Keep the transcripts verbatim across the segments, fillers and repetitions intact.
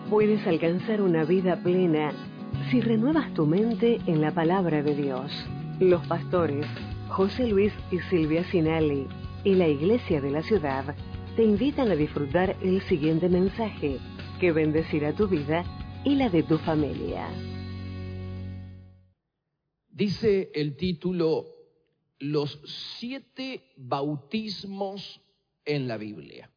Puedes alcanzar una vida plena si renuevas tu mente en la palabra de Dios. Los pastores José Luis y Silvia Sinali y la Iglesia de la Ciudad te invitan a disfrutar el siguiente mensaje que bendecirá tu vida y la de tu familia. Dice el título, los siete bautismos en la Biblia.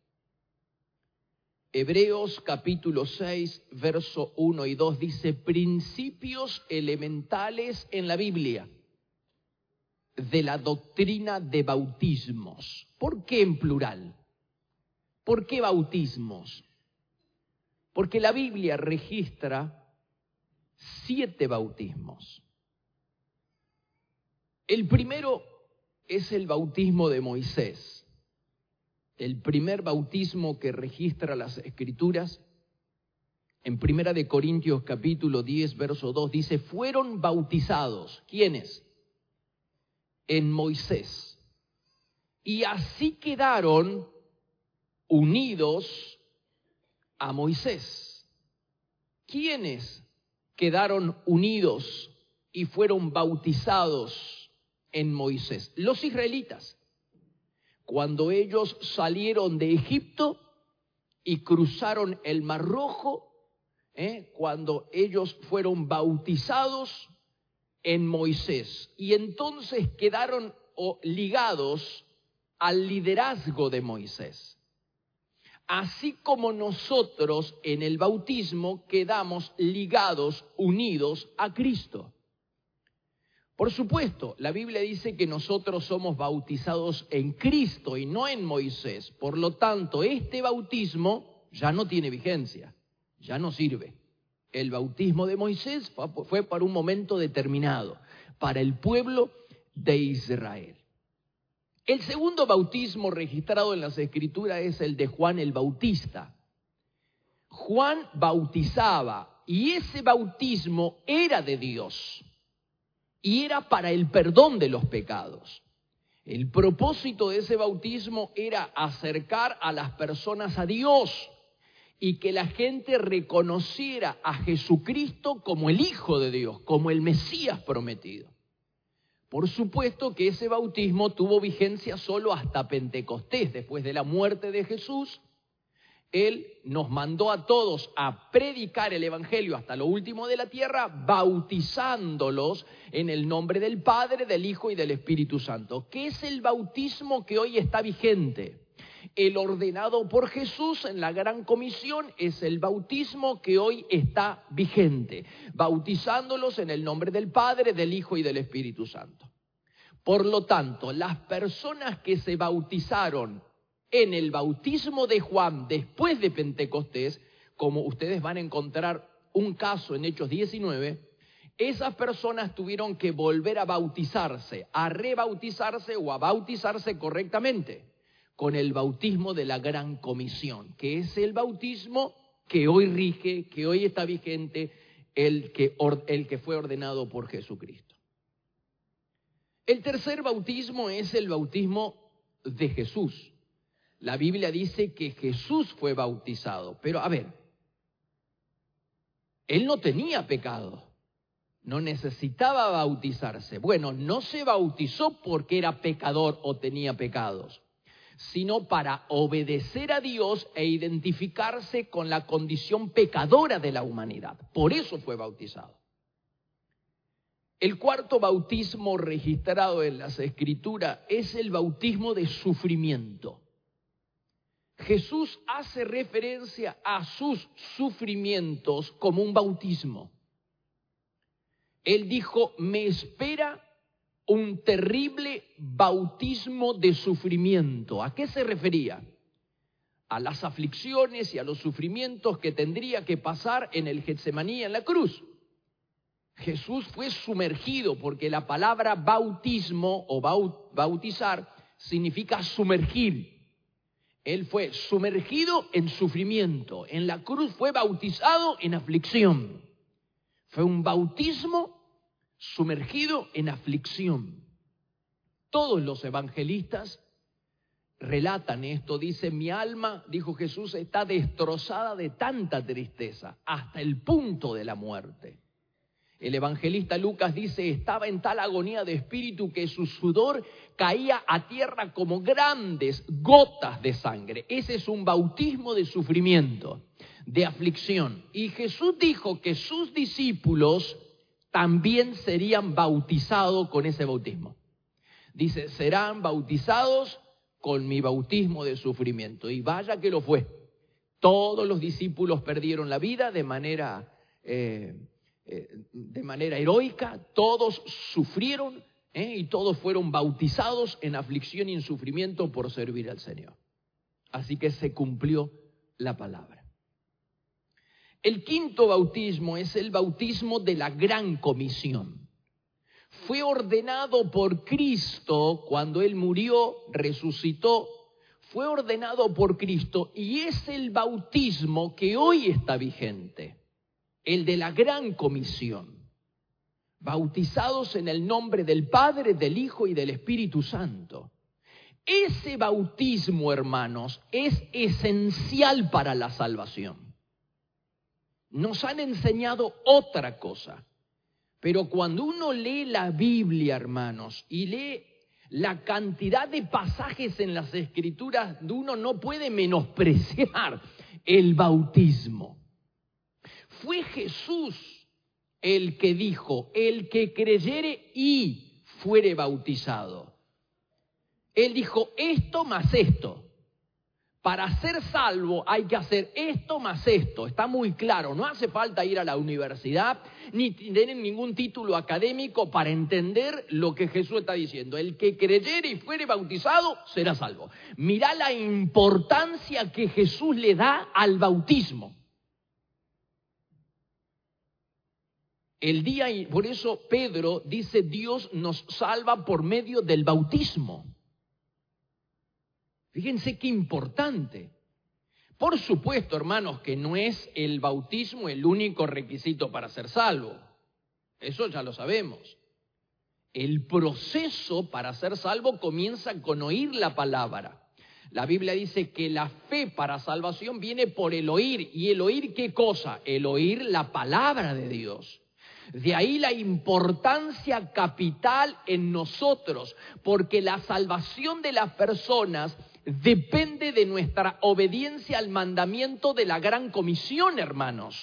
Hebreos capítulo seis, verso uno y dos dice, principios elementales en la Biblia de la doctrina de bautismos. ¿Por qué en plural? ¿Por qué bautismos? Porque la Biblia registra siete bautismos. El primero es el bautismo de Moisés. El primer bautismo que registra las Escrituras, en Primera de Corintios capítulo diez, verso dos, dice, fueron bautizados. ¿Quiénes? En Moisés. Y así quedaron unidos a Moisés. ¿Quiénes quedaron unidos y fueron bautizados en Moisés? Los israelitas. Cuando ellos salieron de Egipto y cruzaron el Mar Rojo, ¿eh? cuando ellos fueron bautizados en Moisés. Y entonces quedaron oh, ligados al liderazgo de Moisés. Así como nosotros en el bautismo quedamos ligados, unidos a Cristo. Por supuesto, la Biblia dice que nosotros somos bautizados en Cristo y no en Moisés. Por lo tanto, este bautismo ya no tiene vigencia, ya no sirve. El bautismo de Moisés fue para un momento determinado, para el pueblo de Israel. El segundo bautismo registrado en las Escrituras es el de Juan el Bautista. Juan bautizaba y ese bautismo era de Dios. Y era para el perdón de los pecados. El propósito de ese bautismo era acercar a las personas a Dios y que la gente reconociera a Jesucristo como el Hijo de Dios, como el Mesías prometido. Por supuesto que ese bautismo tuvo vigencia solo hasta Pentecostés, después de la muerte de Jesús. Él nos mandó a todos a predicar el Evangelio hasta lo último de la tierra, bautizándolos en el nombre del Padre, del Hijo y del Espíritu Santo. ¿Qué es el bautismo que hoy está vigente? El ordenado por Jesús en la Gran Comisión es el bautismo que hoy está vigente, bautizándolos en el nombre del Padre, del Hijo y del Espíritu Santo. Por lo tanto, las personas que se bautizaron en el bautismo de Juan después de Pentecostés, como ustedes van a encontrar un caso en Hechos diecinueve, esas personas tuvieron que volver a bautizarse, a rebautizarse o a bautizarse correctamente con el bautismo de la Gran Comisión, que es el bautismo que hoy rige, que hoy está vigente, el que, el que fue ordenado por Jesucristo. El tercer bautismo es el bautismo de Jesús. La Biblia dice que Jesús fue bautizado, pero a ver, Él no tenía pecado, no necesitaba bautizarse. Bueno, no se bautizó porque era pecador o tenía pecados, sino para obedecer a Dios e identificarse con la condición pecadora de la humanidad. Por eso fue bautizado. El cuarto bautismo registrado en las Escrituras es el bautismo de sufrimiento. Jesús hace referencia a sus sufrimientos como un bautismo. Él dijo, me espera un terrible bautismo de sufrimiento. ¿A qué se refería? A las aflicciones y a los sufrimientos que tendría que pasar en el Getsemaní, en la cruz. Jesús fue sumergido, porque la palabra bautismo o bautizar significa sumergir. Él fue sumergido en sufrimiento. En la cruz fue bautizado en aflicción. Fue un bautismo sumergido en aflicción. Todos los evangelistas relatan esto, dice, mi alma, dijo Jesús, está destrozada de tanta tristeza, hasta el punto de la muerte. El evangelista Lucas dice, estaba en tal agonía de espíritu que su sudor caía a tierra como grandes gotas de sangre. Ese es un bautismo de sufrimiento, de aflicción. Y Jesús dijo que sus discípulos también serían bautizados con ese bautismo. Dice, serán bautizados con mi bautismo de sufrimiento. Y vaya que lo fue. Todos los discípulos perdieron la vida de manera... Eh, Eh, de manera heroica, todos sufrieron eh, y todos fueron bautizados en aflicción y en sufrimiento por servir al Señor. Así que se cumplió la palabra. El quinto bautismo es el bautismo de la gran comisión. Fue ordenado por Cristo cuando Él murió, resucitó, fue ordenado por Cristo y es el bautismo que hoy está vigente. El de la gran comisión, bautizados en el nombre del Padre, del Hijo y del Espíritu Santo. Ese bautismo, hermanos, es esencial para la salvación. Nos han enseñado otra cosa, pero cuando uno lee la Biblia, hermanos, y lee la cantidad de pasajes en las Escrituras, uno no puede menospreciar el bautismo. Fue Jesús el que dijo, el que creyere y fuere bautizado. Él dijo, esto más esto. Para ser salvo hay que hacer esto más esto. Está muy claro, no hace falta ir a la universidad ni tener ningún título académico para entender lo que Jesús está diciendo. El que creyere y fuere bautizado será salvo. Mirá la importancia que Jesús le da al bautismo. El día, y por eso Pedro dice, Dios nos salva por medio del bautismo. Fíjense qué importante. Por supuesto, hermanos, que no es el bautismo el único requisito para ser salvo. Eso ya lo sabemos. El proceso para ser salvo comienza con oír la palabra. La Biblia dice que la fe para salvación viene por el oír. ¿Y el oír qué cosa? El oír la palabra de Dios. De ahí la importancia capital en nosotros, porque la salvación de las personas depende de nuestra obediencia al mandamiento de la gran comisión, hermanos.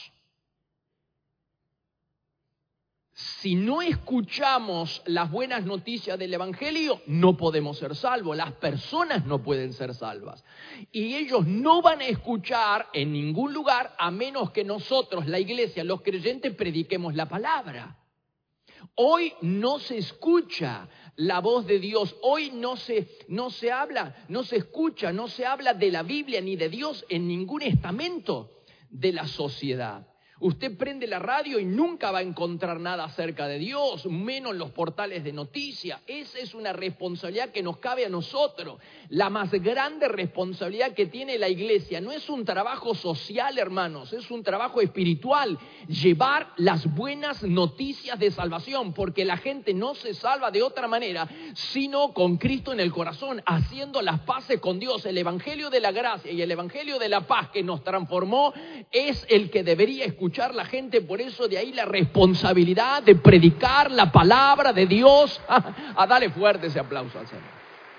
Si no escuchamos las buenas noticias del Evangelio, no podemos ser salvos. Las personas no pueden ser salvas. Y ellos no van a escuchar en ningún lugar a menos que nosotros, la iglesia, los creyentes, prediquemos la palabra. Hoy no se escucha la voz de Dios. Hoy no se, no se habla, no se escucha, no se habla de la Biblia ni de Dios en ningún estamento de la sociedad. Usted prende la radio y nunca va a encontrar nada acerca de Dios, menos los portales de noticias. Esa es una responsabilidad que nos cabe a nosotros. La más grande responsabilidad que tiene la iglesia no es un trabajo social, hermanos, es un trabajo espiritual. Llevar las buenas noticias de salvación, porque la gente no se salva de otra manera, sino con Cristo en el corazón, haciendo las paces con Dios. El evangelio de la gracia y el evangelio de la paz que nos transformó es el que debería escuchar la gente. Por eso de ahí la responsabilidad de predicar la palabra de Dios. A darle fuerte ese aplauso al Señor.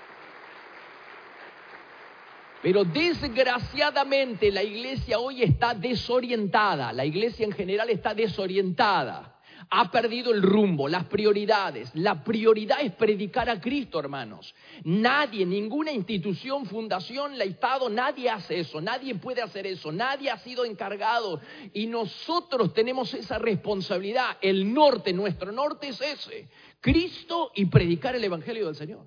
Pero desgraciadamente la iglesia hoy está desorientada. La iglesia en general está desorientada. Ha perdido el rumbo, las prioridades. La prioridad es predicar a Cristo, hermanos. Nadie, ninguna institución, fundación, el Estado, nadie hace eso. Nadie puede hacer eso. Nadie ha sido encargado. Y nosotros tenemos esa responsabilidad. El norte, nuestro norte es ese. Cristo y predicar el Evangelio del Señor.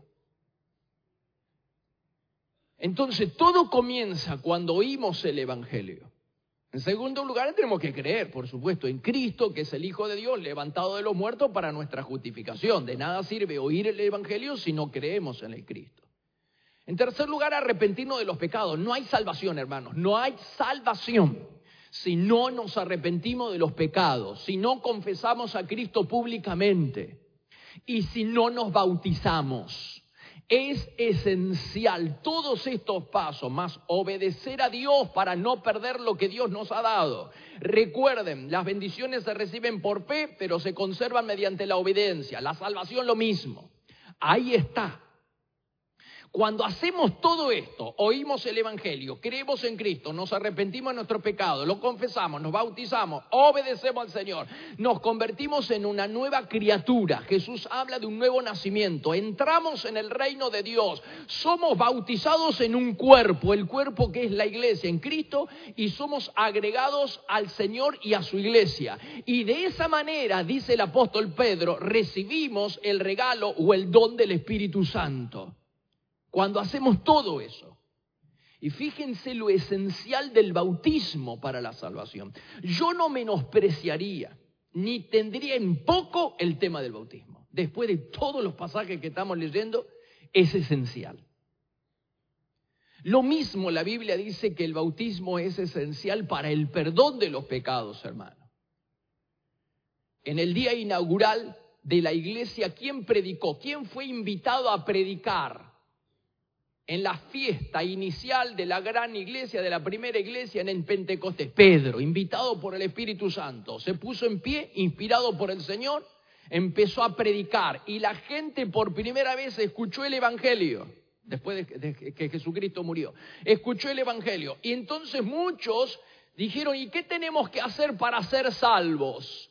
Entonces todo comienza cuando oímos el Evangelio. En segundo lugar, tenemos que creer, por supuesto, en Cristo, que es el Hijo de Dios, levantado de los muertos para nuestra justificación. De nada sirve oír el Evangelio si no creemos en el Cristo. En tercer lugar, arrepentirnos de los pecados. No hay salvación, hermanos, no hay salvación si no nos arrepentimos de los pecados, si no confesamos a Cristo públicamente y si no nos bautizamos. Es esencial todos estos pasos, más obedecer a Dios para no perder lo que Dios nos ha dado. Recuerden, las bendiciones se reciben por fe, pero se conservan mediante la obediencia. La salvación lo mismo. Ahí está. Cuando hacemos todo esto, oímos el Evangelio, creemos en Cristo, nos arrepentimos de nuestros pecados, lo confesamos, nos bautizamos, obedecemos al Señor, nos convertimos en una nueva criatura. Jesús habla de un nuevo nacimiento, entramos en el reino de Dios, somos bautizados en un cuerpo, el cuerpo que es la iglesia en Cristo, y somos agregados al Señor y a su iglesia. Y de esa manera, dice el apóstol Pedro, recibimos el regalo o el don del Espíritu Santo. Cuando hacemos todo eso. Y fíjense lo esencial del bautismo para la salvación. Yo no menospreciaría, ni tendría en poco el tema del bautismo. Después de todos los pasajes que estamos leyendo, es esencial. Lo mismo la Biblia dice que el bautismo es esencial para el perdón de los pecados, hermano. En el día inaugural de la iglesia, ¿quién predicó? ¿Quién fue invitado a predicar? En la fiesta inicial de la gran iglesia, de la primera iglesia en Pentecostés, Pedro, invitado por el Espíritu Santo, se puso en pie, inspirado por el Señor, empezó a predicar y la gente por primera vez escuchó el Evangelio, después de, de que Jesucristo murió, escuchó el Evangelio y entonces muchos dijeron, ¿y qué tenemos que hacer para ser salvos?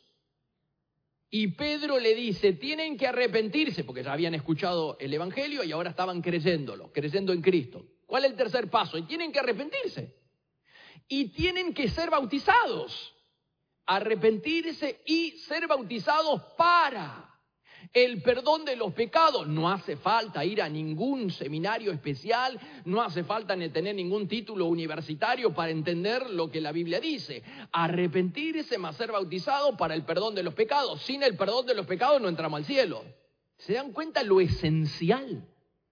Y Pedro le dice, tienen que arrepentirse, porque ya habían escuchado el Evangelio y ahora estaban creyéndolo, creyendo en Cristo. ¿Cuál es el tercer paso? Y tienen que arrepentirse. Y tienen que ser bautizados. Arrepentirse y ser bautizados para el perdón de los pecados. No hace falta ir a ningún seminario especial, no hace falta ni tener ningún título universitario para entender lo que la Biblia dice. Arrepentirse más ser bautizado para el perdón de los pecados. Sin el perdón de los pecados no entramos al cielo. ¿Se dan cuenta lo esencial?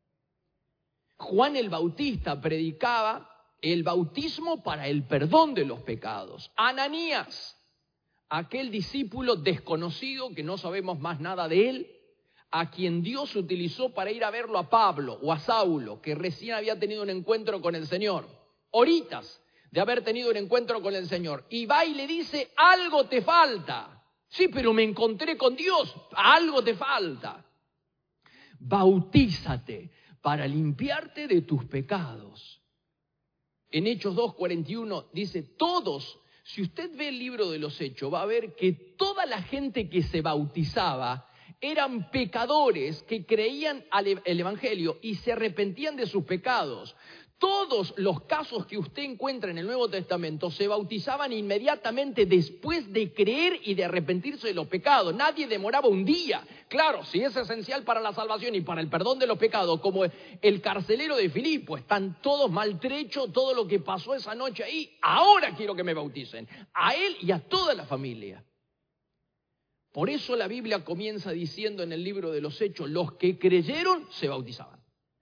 Juan el Bautista predicaba el bautismo para el perdón de los pecados. Ananías, aquel discípulo desconocido que no sabemos más nada de él, a quien Dios utilizó para ir a verlo a Pablo o a Saulo, que recién había tenido un encuentro con el Señor, horitas de haber tenido un encuentro con el Señor, y va y le dice, algo te falta. Sí, pero me encontré con Dios, algo te falta. Bautízate para limpiarte de tus pecados. En Hechos dos, cuarenta y uno dice, todos. Si usted ve el libro de los Hechos, va a ver que toda la gente que se bautizaba eran pecadores que creían el Evangelio y se arrepentían de sus pecados. Todos los casos que usted encuentra en el Nuevo Testamento se bautizaban inmediatamente después de creer y de arrepentirse de los pecados. Nadie demoraba un día. Claro, si es esencial para la salvación y para el perdón de los pecados, como el carcelero de Filipo, están todos maltrechos, todo lo que pasó esa noche ahí, ahora quiero que me bauticen. A él y a toda la familia. Por eso la Biblia comienza diciendo en el libro de los Hechos, los que creyeron se bautizaban.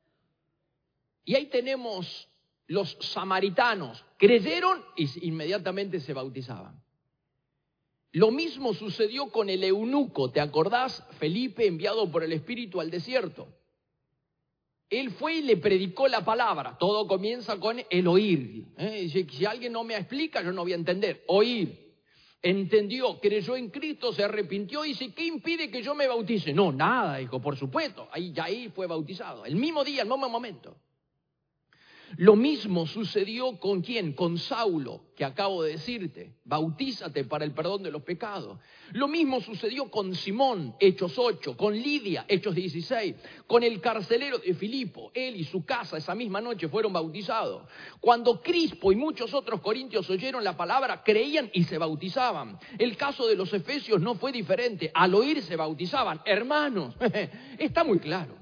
Y ahí tenemos los samaritanos, creyeron y inmediatamente se bautizaban. Lo mismo sucedió con el eunuco, ¿te acordás? Felipe, enviado por el Espíritu al desierto. Él fue y le predicó la palabra. Todo comienza con el oír. ¿Eh? Si, si alguien no me explica, yo no voy a entender. Oír. Entendió, creyó en Cristo, se arrepintió y dice, ¿qué impide que yo me bautice? No, nada, dijo, por supuesto. Ahí, ya ahí fue bautizado. El mismo día, el mismo momento. Lo mismo sucedió con ¿quién? Con Saulo, que acabo de decirte, bautízate para el perdón de los pecados. Lo mismo sucedió con Simón, Hechos ocho, con Lidia, Hechos dieciséis, con el carcelero de Filipo, él y su casa esa misma noche fueron bautizados. Cuando Crispo y muchos otros corintios oyeron la palabra, creían y se bautizaban. El caso de los efesios no fue diferente, al oír se bautizaban. Hermanos, está muy claro.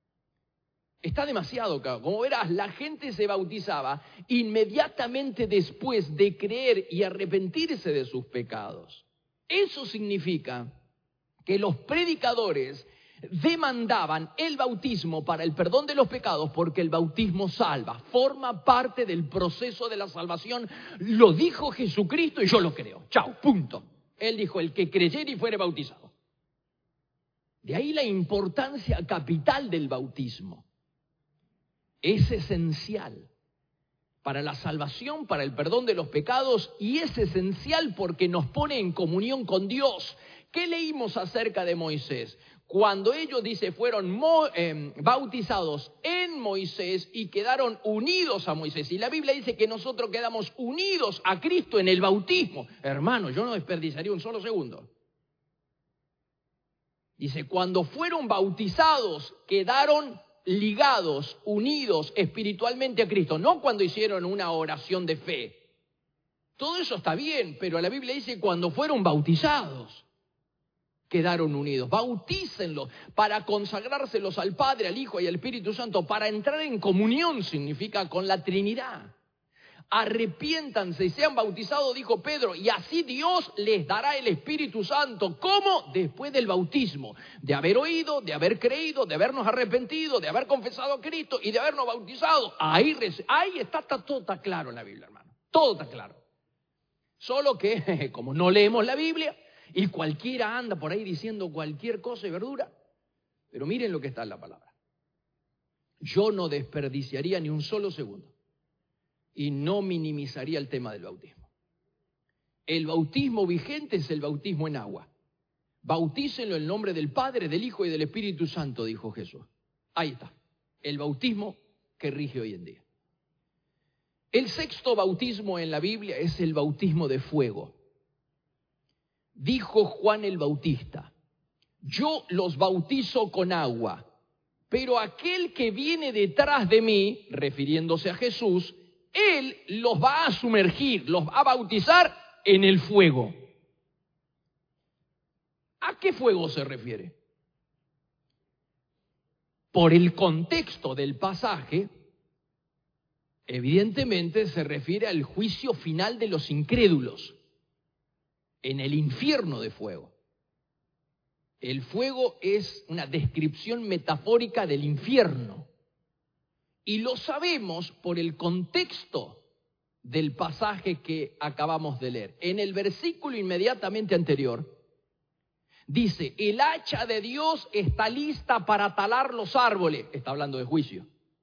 Está demasiado claro. Como verás, la gente se bautizaba inmediatamente después de creer y arrepentirse de sus pecados. Eso significa que los predicadores demandaban el bautismo para el perdón de los pecados porque el bautismo salva, forma parte del proceso de la salvación. Lo dijo Jesucristo y yo lo creo. Chao, punto. Él dijo, el que creyere y fuere bautizado. De ahí la importancia capital del bautismo. Es esencial para la salvación, para el perdón de los pecados, y es esencial porque nos pone en comunión con Dios. ¿Qué leímos acerca de Moisés? Cuando ellos, dice, fueron mo, eh, bautizados en Moisés y quedaron unidos a Moisés. Y la Biblia dice que nosotros quedamos unidos a Cristo en el bautismo. Hermano, yo no desperdiciaría un solo segundo. Dice, cuando fueron bautizados, quedaron ligados, unidos espiritualmente a Cristo. No cuando hicieron una oración de fe. Todo eso está bien, pero la Biblia dice cuando fueron bautizados, quedaron unidos. Bautícenlos para consagrárselos al Padre, al Hijo y al Espíritu Santo, para entrar en comunión, significa con la Trinidad. Arrepiéntanse y sean bautizados, dijo Pedro, y así Dios les dará el Espíritu Santo. ¿Cómo? Después del bautismo, de haber oído, de haber creído, de habernos arrepentido, de haber confesado a Cristo y de habernos bautizado. Ahí, ahí está, está, todo está claro en la Biblia, hermano. Todo está claro. Solo que, como no leemos la Biblia, y cualquiera anda por ahí diciendo cualquier cosa y verdura, pero miren lo que está en la palabra. Yo no desperdiciaría ni un solo segundo. Y no minimizaría el tema del bautismo. El bautismo vigente es el bautismo en agua. Bautícenlo en el nombre del Padre, del Hijo y del Espíritu Santo, dijo Jesús. Ahí está, el bautismo que rige hoy en día. El sexto bautismo en la Biblia es el bautismo de fuego. Dijo Juan el Bautista, yo los bautizo con agua, pero aquel que viene detrás de mí, refiriéndose a Jesús, Él los va a sumergir, los va a bautizar en el fuego. ¿A qué fuego se refiere? Por el contexto del pasaje, evidentemente se refiere al juicio final de los incrédulos, en el infierno de fuego. El fuego es una descripción metafórica del infierno. Y lo sabemos por el contexto del pasaje que acabamos de leer. En el versículo inmediatamente anterior, dice, el hacha de Dios está lista para talar los árboles. Está hablando de juicio.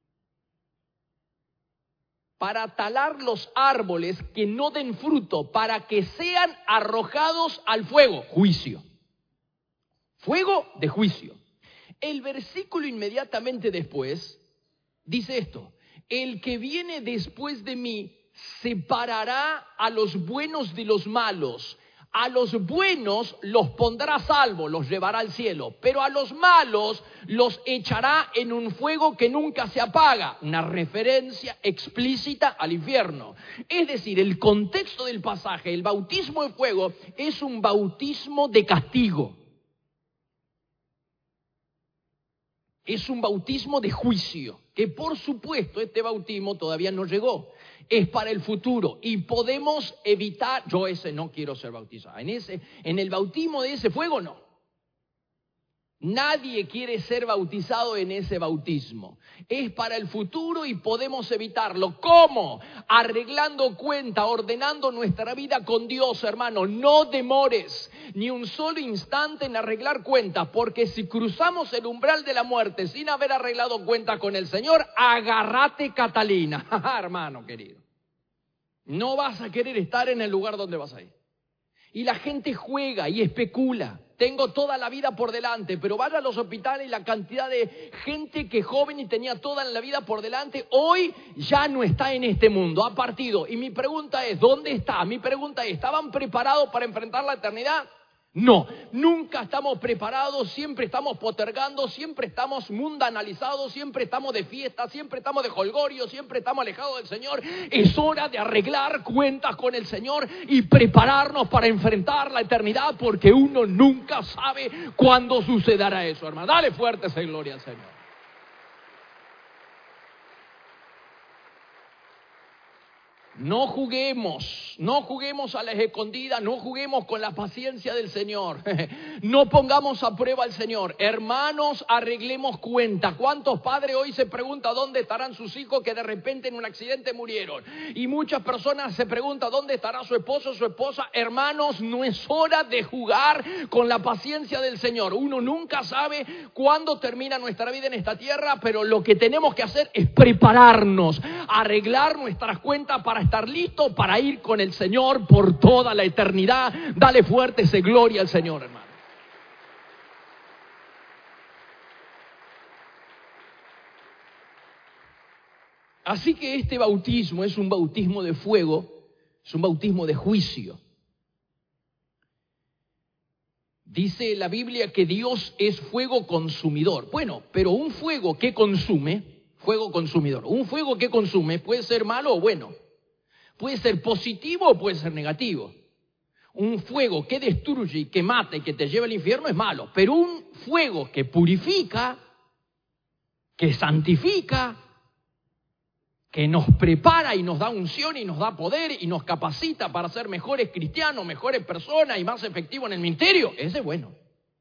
Para talar los árboles que no den fruto, para que sean arrojados al fuego. Juicio. Fuego de juicio. El versículo inmediatamente después dice esto, el que viene después de mí separará a los buenos de los malos. A los buenos los pondrá a salvo, los llevará al cielo, pero a los malos los echará en un fuego que nunca se apaga. Una referencia explícita al infierno. Es decir, el contexto del pasaje, el bautismo de fuego, es un bautismo de castigo. Es un bautismo de juicio, que por supuesto este bautismo todavía no llegó. Es para el futuro y podemos evitar, yo ese no quiero ser bautizado, en, ese, en el bautismo de ese fuego no. Nadie quiere ser bautizado en ese bautismo. Es para el futuro y podemos evitarlo. ¿Cómo? Arreglando cuenta, ordenando nuestra vida con Dios, hermano. No demores ni un solo instante en arreglar cuentas, porque si cruzamos el umbral de la muerte sin haber arreglado cuentas con el Señor, agárrate, Catalina. Hermano querido, no vas a querer estar en el lugar donde vas a ir. Y la gente juega y especula. Tengo toda la vida por delante, pero vaya a los hospitales y la cantidad de gente que joven y tenía toda la vida por delante, hoy ya no está en este mundo, ha partido. Y mi pregunta es, ¿dónde está? Mi pregunta es, ¿estaban preparados para enfrentar la eternidad? No, nunca estamos preparados, siempre estamos postergando, siempre estamos mundanalizados, siempre estamos de fiesta, siempre estamos de jolgorio, siempre estamos alejados del Señor. Es hora de arreglar cuentas con el Señor y prepararnos para enfrentar la eternidad, porque uno nunca sabe cuándo sucederá eso, hermano. Dale fuerte esa gloria al Señor. No juguemos, no juguemos a las escondidas, no juguemos con la paciencia del Señor. No pongamos a prueba al Señor. Hermanos, arreglemos cuenta. ¿Cuántos padres hoy se preguntan dónde estarán sus hijos que de repente en un accidente murieron? Y muchas personas se preguntan dónde estará su esposo o su esposa. Hermanos, no es hora de jugar con la paciencia del Señor. Uno nunca sabe cuándo termina nuestra vida en esta tierra, pero lo que tenemos que hacer es prepararnos, arreglar nuestras cuentas para estar listo para ir con el Señor por toda la eternidad. Dale fuerte ese gloria al Señor, hermano. Así que este bautismo es un bautismo de fuego, es un bautismo de juicio. Dice la Biblia que Dios es fuego consumidor. Bueno, pero un fuego que consume, fuego consumidor, un fuego que consume puede ser malo o bueno. Puede ser positivo o puede ser negativo. Un fuego que destruye y que mata y que te lleva al infierno es malo. Pero un fuego que purifica, que santifica, que nos prepara y nos da unción y nos da poder y nos capacita para ser mejores cristianos, mejores personas y más efectivos en el ministerio, ese es bueno.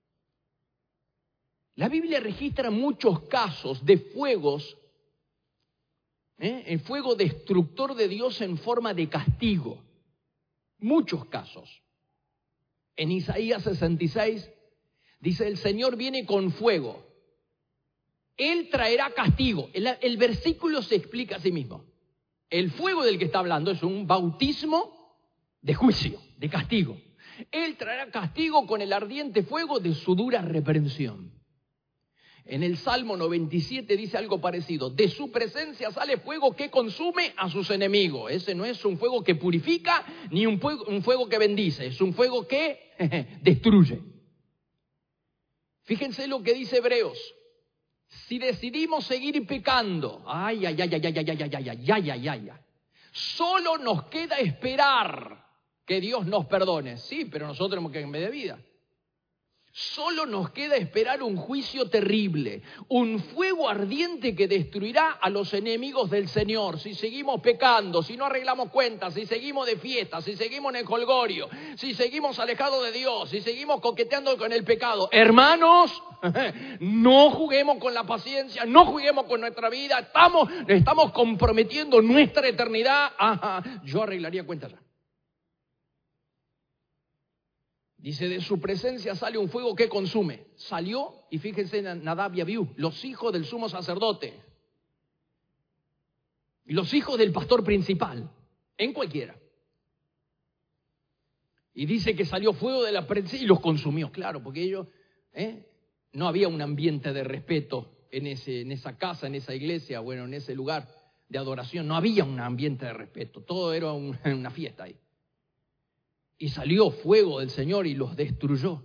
La Biblia registra muchos casos de fuegos, ¿eh? el fuego destructor de Dios en forma de castigo. Muchos casos. En Isaías sesenta y seis dice: el Señor viene con fuego. Él traerá castigo. El, el versículo se explica a sí mismo. El fuego del que está hablando es un bautismo de juicio, de castigo. Él traerá castigo con el ardiente fuego de su dura reprensión. En el Salmo noventa y siete dice algo parecido: de su presencia sale fuego que consume a sus enemigos. Ese no es un fuego que purifica ni un fuego, un fuego que bendice, es un fuego que destruye. Fíjense lo que dice Hebreos. Si decidimos seguir pecando, ay, ay, ay, ay, ay, ay, ay, ay, ay, ay, ay, ay, ay, solo nos queda esperar que Dios nos perdone. Sí, pero nosotros tenemos que cambiar de vida. Solo nos queda esperar un juicio terrible, un fuego ardiente que destruirá a los enemigos del Señor. Si seguimos pecando, si no arreglamos cuentas, si seguimos de fiesta, si seguimos en el jolgorio, si seguimos alejados de Dios, si seguimos coqueteando con el pecado. Hermanos, no juguemos con la paciencia, no juguemos con nuestra vida. Estamos, estamos comprometiendo nuestra eternidad. Ajá, yo arreglaría cuentas ya. Dice: de su presencia sale un fuego que consume. Salió, y fíjense en Nadab y Abiú, los hijos del sumo sacerdote. Y los hijos del pastor principal, en cualquiera. Y dice que salió fuego de la presencia y los consumió. Claro, porque ellos, ¿eh? no había un ambiente de respeto en, ese, en esa casa, en esa iglesia, bueno, en ese lugar de adoración. No había un ambiente de respeto. Todo era un, una fiesta ahí. Y salió fuego del Señor y los destruyó.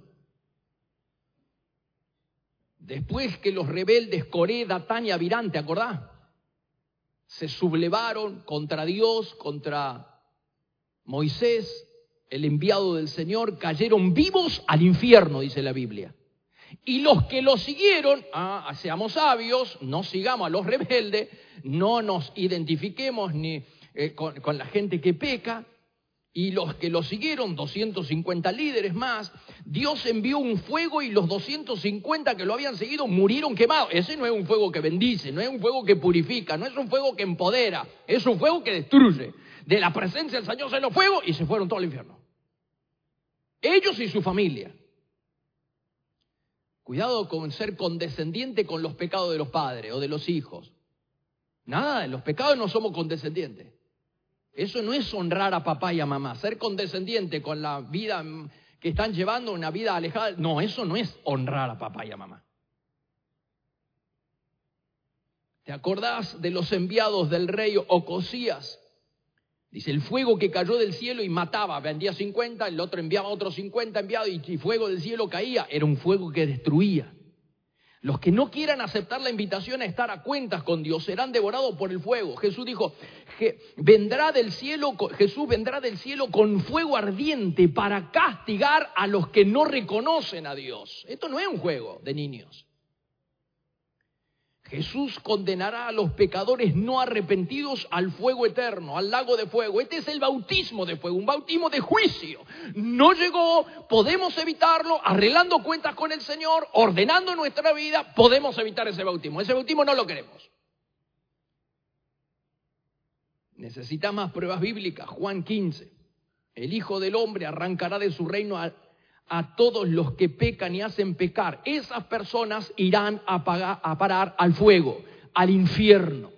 Después que los rebeldes Coré, Datán y Abirán, ¿te acordás? Se sublevaron contra Dios, contra Moisés, el enviado del Señor, cayeron vivos al infierno, dice la Biblia. Y los que lo siguieron, ah, seamos sabios, no sigamos a los rebeldes, no nos identifiquemos ni eh, con, con la gente que peca. Y los que lo siguieron, doscientos cincuenta líderes más, Dios envió un fuego y los doscientos cincuenta que lo habían seguido murieron quemados. Ese no es un fuego que bendice, no es un fuego que purifica, no es un fuego que empodera, es un fuego que destruye. De la presencia del Señor salió fuego y se fueron todo al infierno. Ellos y su familia. Cuidado con ser condescendiente con los pecados de los padres o de los hijos. Nada, en los pecados no somos condescendientes. Eso no es honrar a papá y a mamá. Ser condescendiente con la vida que están llevando, una vida alejada. No, eso no es honrar a papá y a mamá. ¿Te acordás de los enviados del rey Ocosías? Dice: el fuego que cayó del cielo y mataba, vendía cincuenta, el otro enviaba otros cincuenta enviados y, y fuego del cielo caía. Era un fuego que destruía. Los que no quieran aceptar la invitación a estar a cuentas con Dios serán devorados por el fuego. Jesús dijo, vendrá del cielo, Jesús vendrá del cielo con fuego ardiente para castigar a los que no reconocen a Dios. Esto no es un juego de niños. Jesús condenará a los pecadores no arrepentidos al fuego eterno, al lago de fuego. Este es el bautismo de fuego, un bautismo de juicio. No llegó, podemos evitarlo, arreglando cuentas con el Señor, ordenando nuestra vida, podemos evitar ese bautismo. Ese bautismo no lo queremos. Necesita más pruebas bíblicas. Juan quince. El Hijo del Hombre arrancará de su reino a, a todos los que pecan y hacen pecar. Esas personas irán a, pagar, a parar al fuego, al infierno.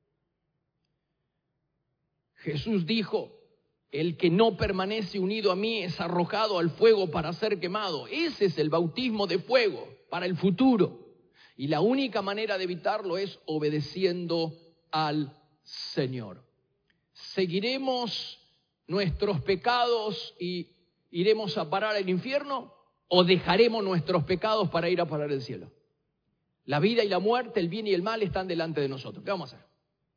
Jesús dijo, el que no permanece unido a mí es arrojado al fuego para ser quemado. Ese es el bautismo de fuego para el futuro. Y la única manera de evitarlo es obedeciendo al Señor. ¿Seguiremos nuestros pecados y iremos a parar al infierno? ¿O dejaremos nuestros pecados para ir a parar al cielo? La vida y la muerte, el bien y el mal están delante de nosotros. ¿Qué vamos a hacer?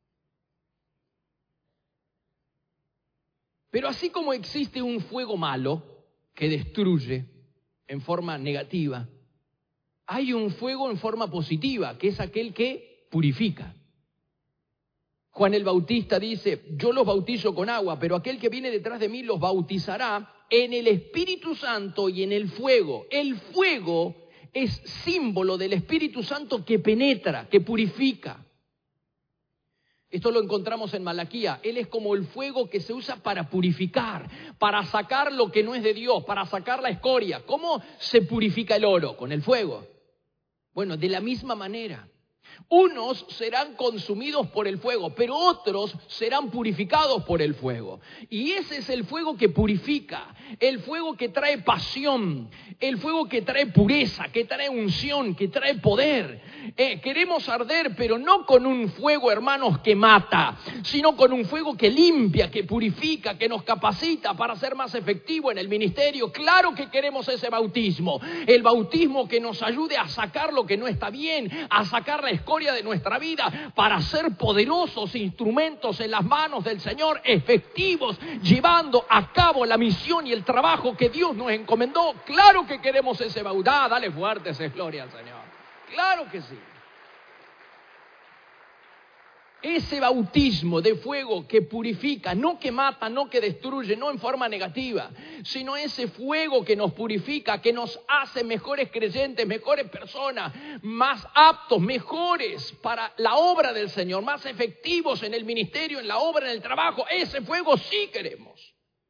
Pero así como existe un fuego malo que destruye en forma negativa, hay un fuego en forma positiva, que es aquel que purifica. Juan el Bautista dice, yo los bautizo con agua, pero aquel que viene detrás de mí los bautizará en el Espíritu Santo y en el fuego. El fuego es símbolo del Espíritu Santo que penetra, que purifica. Esto lo encontramos en Malaquía. Él es como el fuego que se usa para purificar, para sacar lo que no es de Dios, para sacar la escoria. ¿Cómo se purifica el oro? Con el fuego. Bueno, de la misma manera. Unos serán consumidos por el fuego, pero otros serán purificados por el fuego. Y ese es el fuego que purifica, el fuego que trae pasión, el fuego que trae pureza, que trae unción, que trae poder. Eh, queremos arder, pero no con un fuego, hermanos, que mata, sino con un fuego que limpia, que purifica, que nos capacita para ser más efectivo en el ministerio. Claro que queremos ese bautismo, el bautismo que nos ayude a sacar lo que no está bien, a sacar la escoria de nuestra vida para ser poderosos instrumentos en las manos del Señor, efectivos, llevando a cabo la misión y el trabajo que Dios nos encomendó. Claro que queremos ese bautismo. Ah, dale fuerte esa gloria al Señor. Claro que sí. Ese bautismo de fuego que purifica, no que mata, no que destruye, no en forma negativa, sino ese fuego que nos purifica, que nos hace mejores creyentes, mejores personas, más aptos, mejores para la obra del Señor, más efectivos en el ministerio, en la obra, en el trabajo. Ese fuego sí queremos.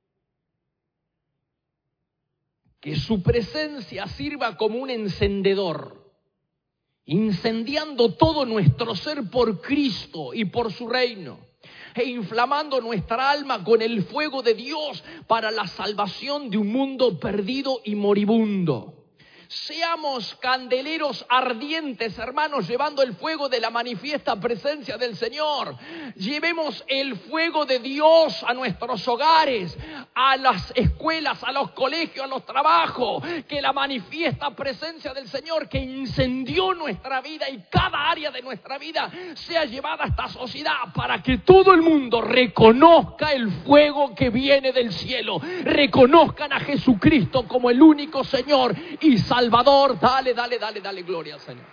Que su presencia sirva como un encendedor, incendiando todo nuestro ser por Cristo y por su reino, e inflamando nuestra alma con el fuego de Dios para la salvación de un mundo perdido y moribundo. Seamos candeleros ardientes, hermanos, llevando el fuego de la manifiesta presencia del Señor. Llevemos el fuego de Dios a nuestros hogares, a las escuelas, a los colegios, a los trabajos. Que la manifiesta presencia del Señor que incendió nuestra vida y cada área de nuestra vida sea llevada a esta sociedad para que todo el mundo reconozca el fuego que viene del cielo. Reconozcan a Jesucristo como el único Señor y Salvador. Salvador, dale, dale, dale, dale gloria al Señor.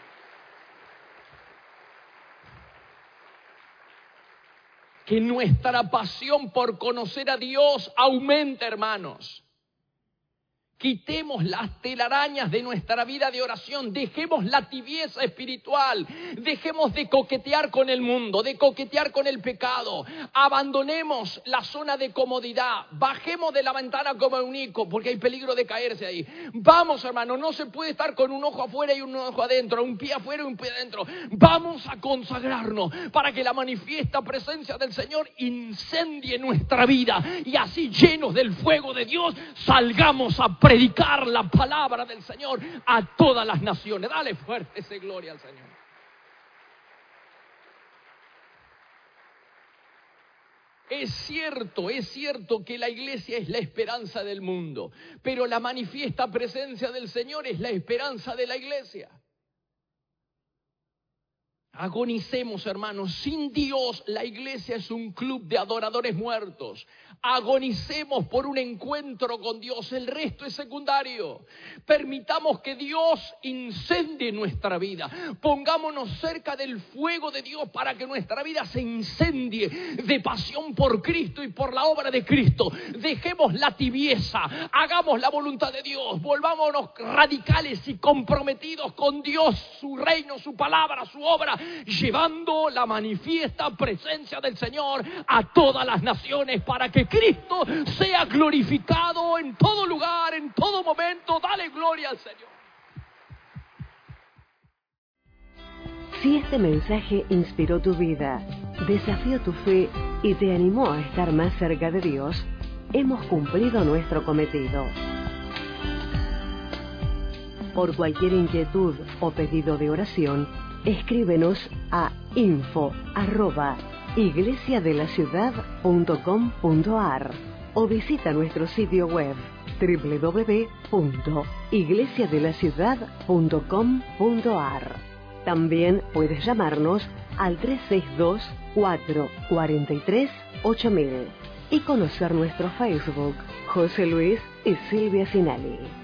Que nuestra pasión por conocer a Dios aumente, hermanos. Quitemos las telarañas de nuestra vida de oración, dejemos la tibieza espiritual, dejemos de coquetear con el mundo, de coquetear con el pecado, abandonemos la zona de comodidad, bajemos de la ventana como eunuco, porque hay peligro de caerse ahí. Vamos, hermano, no se puede estar con un ojo afuera y un ojo adentro, un pie afuera y un pie adentro. Vamos a consagrarnos para que la manifiesta presencia del Señor incendie nuestra vida y así, llenos del fuego de Dios, salgamos a predicar la palabra del Señor a todas las naciones. Dale fuerte esa gloria al Señor. Es cierto, es cierto que la iglesia es la esperanza del mundo, pero la manifiesta presencia del Señor es la esperanza de la iglesia. Agonicemos, hermanos. Sin Dios, la iglesia es un club de adoradores muertos. Agonicemos por un encuentro con Dios. El resto es secundario. Permitamos que Dios incendie nuestra vida. Pongámonos cerca del fuego de Dios para que nuestra vida se incendie de pasión por Cristo y por la obra de Cristo. Dejemos la tibieza. Hagamos la voluntad de Dios. Volvámonos radicales y comprometidos con Dios, su reino, su palabra, su obra, llevando la manifiesta presencia del Señor a todas las naciones para que Cristo sea glorificado en todo lugar, en todo momento. Dale gloria al Señor. Si este mensaje inspiró tu vida, desafió tu fe y te animó a estar más cerca de Dios, hemos cumplido nuestro cometido. Por cualquier inquietud o pedido de oración, escríbenos a info arroba iglesiadelaciudad.com.ar o visita nuestro sitio web doble u doble u doble u punto iglesiadelaciudad punto com punto ar. También puedes llamarnos al tres seis dos, cuatro cuatro tres, ocho mil y conocer nuestro Facebook, José Luis y Silvia Sinelli.